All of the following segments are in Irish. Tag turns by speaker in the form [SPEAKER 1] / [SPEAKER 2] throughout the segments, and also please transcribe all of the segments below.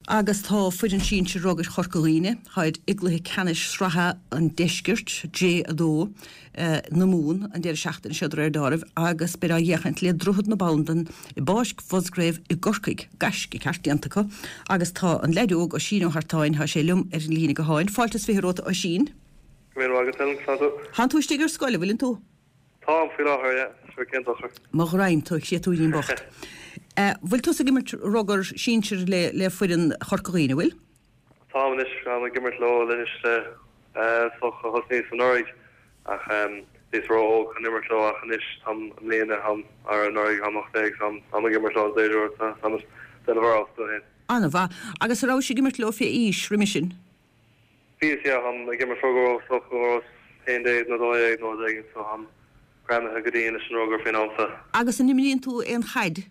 [SPEAKER 1] Agus tá fuidir sin se rugad chorcaíine, chaid igluthe canis stratha an deisgirt, dé a dó, na mún an déir seachtain siadar ar dáibh, agus bera dhéchant le druhad na bandan I báisc fosgréibh I gorcaig, gasci cartíantacha, agus tá an leidúg ó sín ó hartáin ha sé lum ar lína go háin, fáiltas fihéróta ó sín.
[SPEAKER 2] Gwyn wag yn sado.
[SPEAKER 1] Han tú stigar scoile, bhfuiln tú?
[SPEAKER 2] Tá am fil áhar, ja. Sver cyntoch.
[SPEAKER 1] Mag raim tú sé tú ín bocht. Bhfuil tú sa gimmert rogar sínsir le fuirin chorcaíine, bhfuil?
[SPEAKER 2] Tá am is am gimmert lo, le is soch a hosni san orig. Ach, dis ro can gimmert lo, ach an is am leana ham ar an orig ham och deg, am a gimmert lo deidir, am is den var ástu hen.
[SPEAKER 1] Anna bha, agus rá sé gimmert lo fé ís, remission?
[SPEAKER 2] Fís, ja, am a gimmert fogor, soch or hen deid, no deg, so am granna a gadín is an rogar fin amsa.
[SPEAKER 1] Agus an nimlíonn tú an chaid?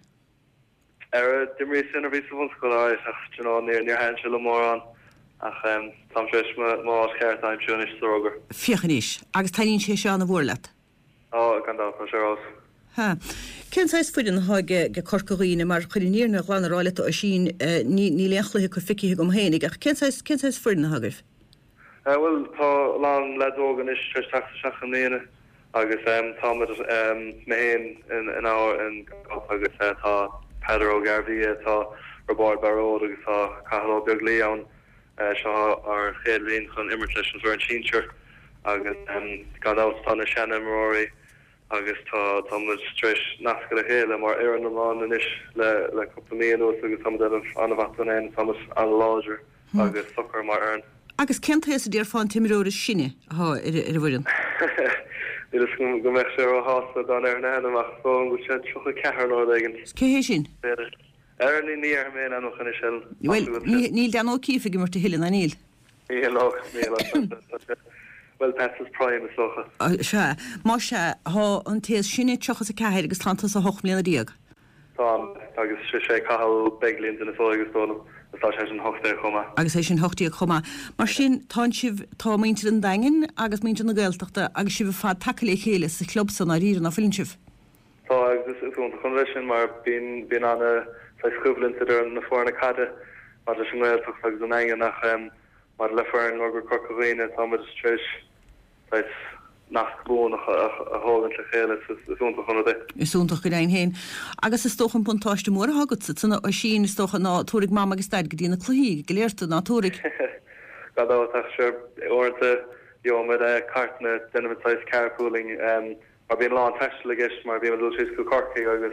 [SPEAKER 2] Dimri sinna ví von skola ach near hand le mór an ach tam fish má ceirtime siún is stroger.
[SPEAKER 1] Fichaníis, agus taín sé se an bhórlat.
[SPEAKER 2] Gandá ás.
[SPEAKER 1] Ha. Ken sais fuidir ha ge corcaíine mar chuíir na glánaráile a sin ní leachluthe chu fici gom hénig ach ken sais fuidir hagah?
[SPEAKER 2] Well tá lá ledógan is seachan léine agus tá mé in á in agus tá Pedro Garvia tá Robert Barrow agus tá Carlo Biglion seo ar chéadlín chun immertletions ar an Chincher agus gan ástán Shannon Rory agus tá Thomas Trish nasca a chéile mar ar an amán in is le companion agus tam an bhatanen Thomas an Lodger agus sucker mar earn.
[SPEAKER 1] Agus centa is a déir fáin timróir sinne ar a bhfurin.
[SPEAKER 2] It is go me sé hása don ar na amach fó go sé trocha cehar nó igen.
[SPEAKER 1] Cé sin?
[SPEAKER 2] Ní níar mé an noch an
[SPEAKER 1] Well, níl den ó cífa go marta hilin a níl.
[SPEAKER 2] Well, that's his prime is socha.
[SPEAKER 1] Se, má se há an téas sinne trochas a ceir agus tantas a 8 mbliana díag.
[SPEAKER 2] Tá agus sé cahal beglín in fógus dónam.
[SPEAKER 1] Agus é sin hochtíí chuma. Mar sin tá sibh tá maintir an dain agus maintir na gailteachta agus sibh fá takeí chéile sa club san a rían a fillin sibh.
[SPEAKER 2] Tá agus chun sin mar bí anna scublin idir na fórna cadde mar sin gailteach agus an aige nach mar lefer an ogur corcaíine tá tris nach glón a hágan le chéile isúnta chuna de.
[SPEAKER 1] Isúntaach go dain héin. Agus is tóchan puntáiste mór hagad sa tunna ó sin is tócha ná túrig má agus staid go dtína chluí go léirta ná túrig.
[SPEAKER 2] Gadáach se orintanta me cartna denimitáis carpooling mar bíon lá teiste leis mar bhí dul síos go corcaí agus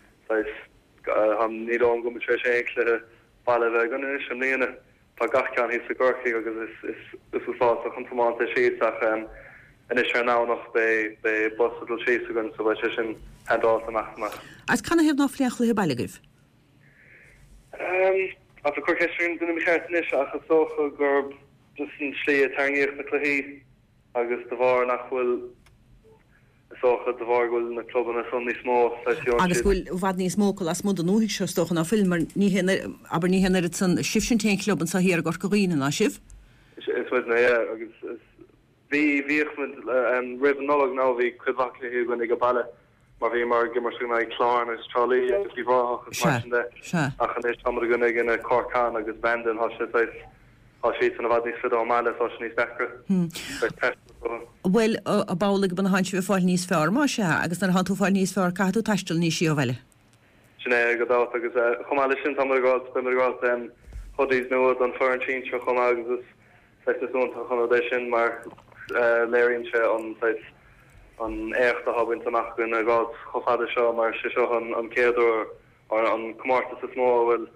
[SPEAKER 2] ní an go tre sé le bailile bheith gan is an líana tá gachceán hí sa corcaí agus is fá a chumpaánta síach en is ná noch bei bostal ségan so se sin hedá amachach.
[SPEAKER 1] As kann hef ná fleach le beilegih?
[SPEAKER 2] A corkeún dunne menis a socha gur just an slé a teíoch na chluhí agus de bhar nachhfuil socha de bharhfuil na club an son ní smó.
[SPEAKER 1] Agus bhfuil bhd níos mócail as mud an nóhiigh se stochan á film mar aber ní hennar san sifsin te club an sa hir go goíine ná sif?
[SPEAKER 2] Is agus Vi rib nolog ná vi kudvakli hu gon go balle mar vi mar gimmer sin klán is Charlie agus vi bra achan is tam gonne gin a corcan agus banden has an a vadni fi male ní spekre.
[SPEAKER 1] Well a báleg ban haint vi fáil níos fear má se agus ar hanú fáil níos fear catú tastal ní sí ó veile.
[SPEAKER 2] Sinné godá agus chomáile sin tam be hodís nó an forin chom agus accommodation mar léironn se an écht a habint amach gon a gád chofada seo mar se seo an céadú ar an cumarta sa smó bhfuil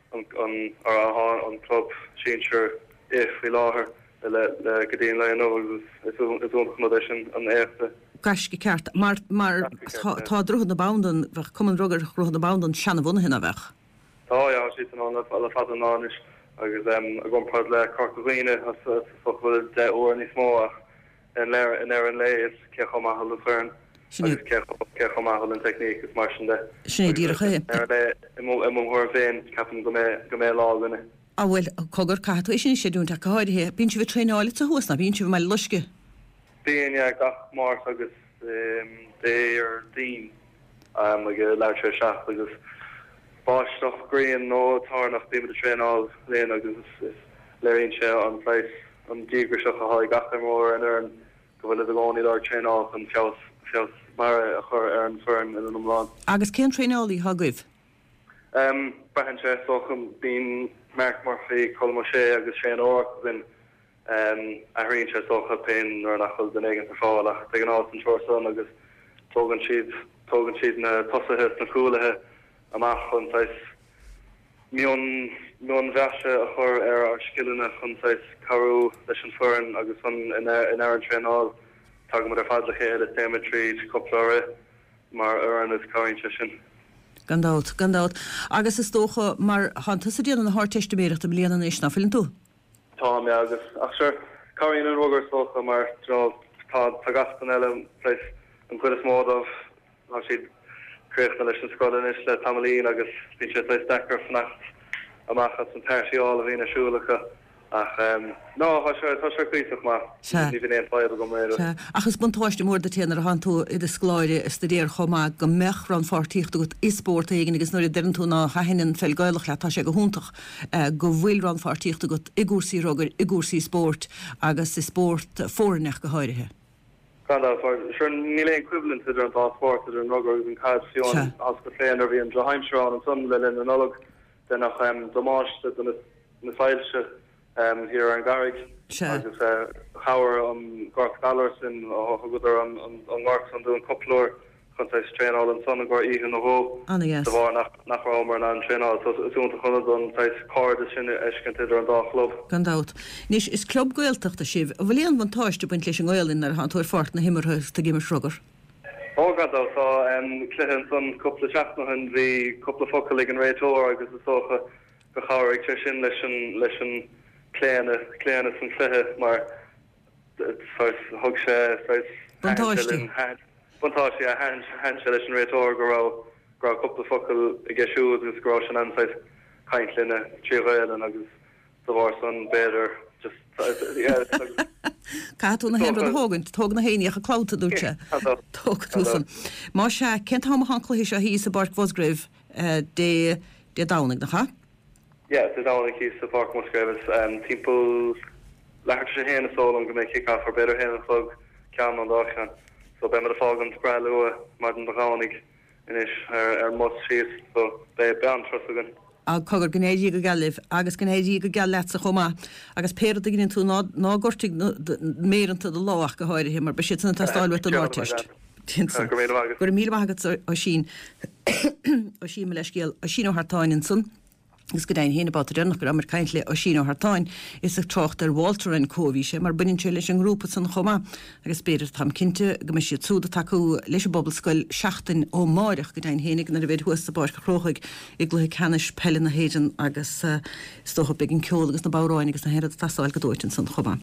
[SPEAKER 2] an club síir if i láthair le godíon le nó is accommodation an éachta.
[SPEAKER 1] Gasci ceart mar tá drochad na bandan bheith cuman rugur chruchad na bandan seanna bhna hinna bheith.
[SPEAKER 2] Tá ja sí an a fad an áis agus a gompad le corcaíine bhfuil de ó ní smóach in an lé is cechomahall an fern cechomahall an technique is mar sin de.
[SPEAKER 1] Sinné díire
[SPEAKER 2] imhor féin ceapan go mé láganna.
[SPEAKER 1] A bhfuil cogur catú sin séúnta go háidthe, bín si bh tréáile a húsna, bín si bh me luisce.
[SPEAKER 2] Bíon gach mar agus dé ar dín a go leir seach agus Báisteach Green nó tarnach bí a tréál léana agus léironn sé an place an dígriseach a haig gachar an ar go bhfuil a gáí ar tréál an fios mar a chur ar an firm in an omláán.
[SPEAKER 1] Agus cén tréálaí thugah?
[SPEAKER 2] Brehan sé socham bín Mark Murphy colm sé agus sé an áach bin a rin sé socha pein ar nachil den éigen fáach te an á an troson agus tógan siad na tosathe na coollathe amach chun mion bheise a chur ar skillne chun carú leis an forin agus in air an tréál tag mar fadlaché le telemetry coplare mar ar an is carin sin.
[SPEAKER 1] Gandát. Agus is tócha mar hananta sa díana an háteiste méirecht a bliana is na fillin tú?
[SPEAKER 2] Tá agus ach sure carin an rugur socha mar tá gastan eile place an cuid smód of siad creaach na leis an scodan is le tamlín agus bí sé leis dechar fnacht amachchas an tersiáil a bhí nasúlacha ach tá sé cuiach má ní bhíon éon fáid go mé.
[SPEAKER 1] Achas buntáiste mór de téanaar hanú i de scláire is de déir chomá go mech ran fartíocht go ispót igen agus nuir dean tú ná chahinan fel gaiilech le tá sé go húntaach go bhfuil ran fartíocht go igúsí rogur igúsí sport agus is sport fórnech go háirithe.
[SPEAKER 2] níl equivalent idir an sport idir an rugger an cadisiún as go féinar bhí an Heimsrán an sun le in an nolog den nach domáiste na fáilse hir an garig agus chawer an Garth Gallerson go an Marks an doing couplor chun tréál an son go igen a ho war nach ramer an tréálún chun an card sin eskentidir an dálub.
[SPEAKER 1] Gandát. Nís is club goilteachta sib a bhfuilíon van táiste buint leis an gáilinn ar han túir fort na himmarthus tá gimar srugur.
[SPEAKER 2] Gandá tá cluhan san couple seachna hun hí couple focail an réitóir agus is socha go chair tre sin leis an léana san cluthe mar thug sé Buntáiste a hen se leis an réitóir go ra couple focail i gceisiú agus gorá an anáid caiintlína tríhil an agus bhhar san béidir just
[SPEAKER 1] Catú na hebra hágant tóg na héíach a cláta dúte tósan. Má se cent ha hanclaí se hí sa Bark Musgrave de dánig nach ha?
[SPEAKER 2] Yeah, the dánig hí sa Bark Musgrave timppel leir sé héna sólam go mé kick-off ar beidir héna flog cean an dáchan. So be me a fágan spre lua mar an baánig inis ar mos sios so be an trogan.
[SPEAKER 1] A cogur gnéidí go galibh agus gnéidí go gal leit a chomá agus péad a ginn tú ná gortig méanta de láach go háir himar be si an tastáil an láteist. Gur mí agad a sin ó sí me leis géal a sin ó hartáinin sun. Gus go dain héna bát rennach go amar caiintle ó sin ó hartáin is a trocht ar Walter an cóhí sé mar buinn sé leis an grúpa san chomá agus beidir tam cinnte go me siad súda taú leis a bobbelscoil seachtain ó máireach go dain hénig na a bhéid huasta bar go chróchaig i gluthe canis pellin na héidir agus stocha begin ceol agus na báráin agus na héad tasáil go dóitin san chomá.